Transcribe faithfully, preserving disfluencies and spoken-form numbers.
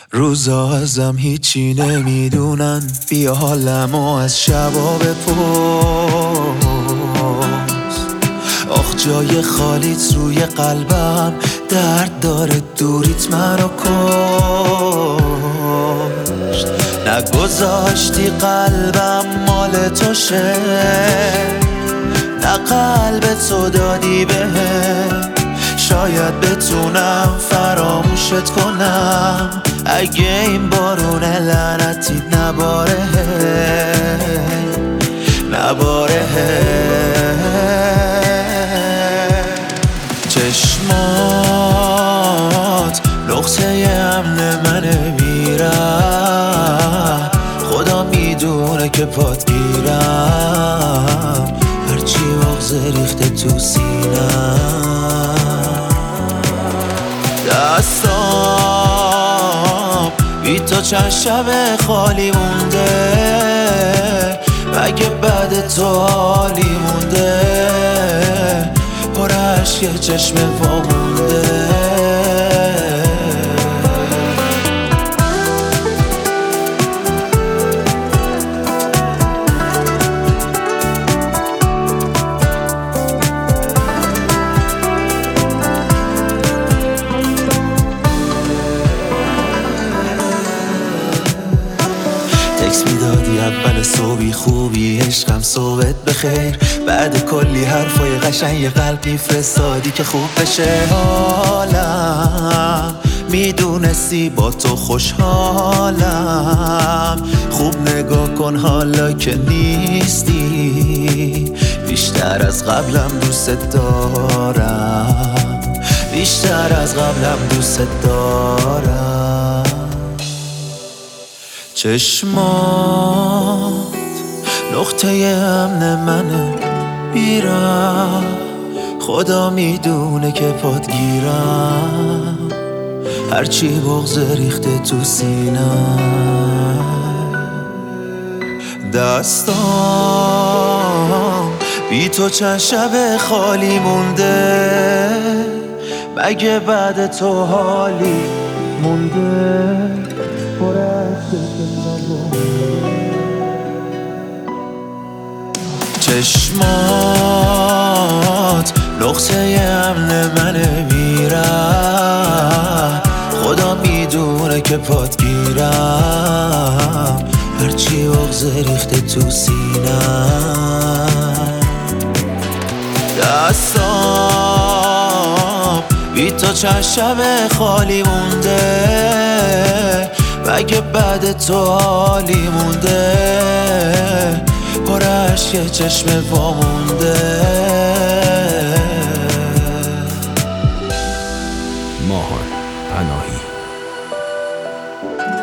روزا ازم هیچی نمیدونن، بیا حالمو از شبا بپرس. آخ جای خالیت روی قلبم، درد داره دوریت منو کشت. نگذاشتی قلبم مال تو شه، نه قلب تو دادی بهم. شاید بتونم فراموشت کنم اگه این بارون لعنتی نباره نباره. چشمات نقطه امن منه، میرم خدا میدونه که پات گیرم، هرچی مغزه ریخته تو سینم. دستام بی تو چند شب خالی مونده، مگه بعد تو حالی مونده؟ پر عشق چشم پا مونده. تکس میدادی اول صبحی خوبی عشقم صبحت بخیر، بعد کلی حرفای قشنگ یه قلب میفرستادی که خوب بشه حالم. میدونستی با تو خوشحالم، خوب نگاه کن حالا که نیستی. بیشتر از قبلم دوست دارم، بیشتر از قبلم دوست دارم. چشمات نقطه امن منه، میرم خدا میدونه که پات گیرم، هرچی بغض ریخته تو سینم. دستام بی تو چند شب خالی مونده، مگه بعد تو حالی مونده؟ چشمات نقطه امن منه، میرم خدا میدونه که پات گیرم، هرچی بغض ریخته تو سینم. دستام بی تو چند شب خالی مونده، مگه بعد تو حالی مونده؟ پر عشق چشم پا مونده. ماهان پناهی.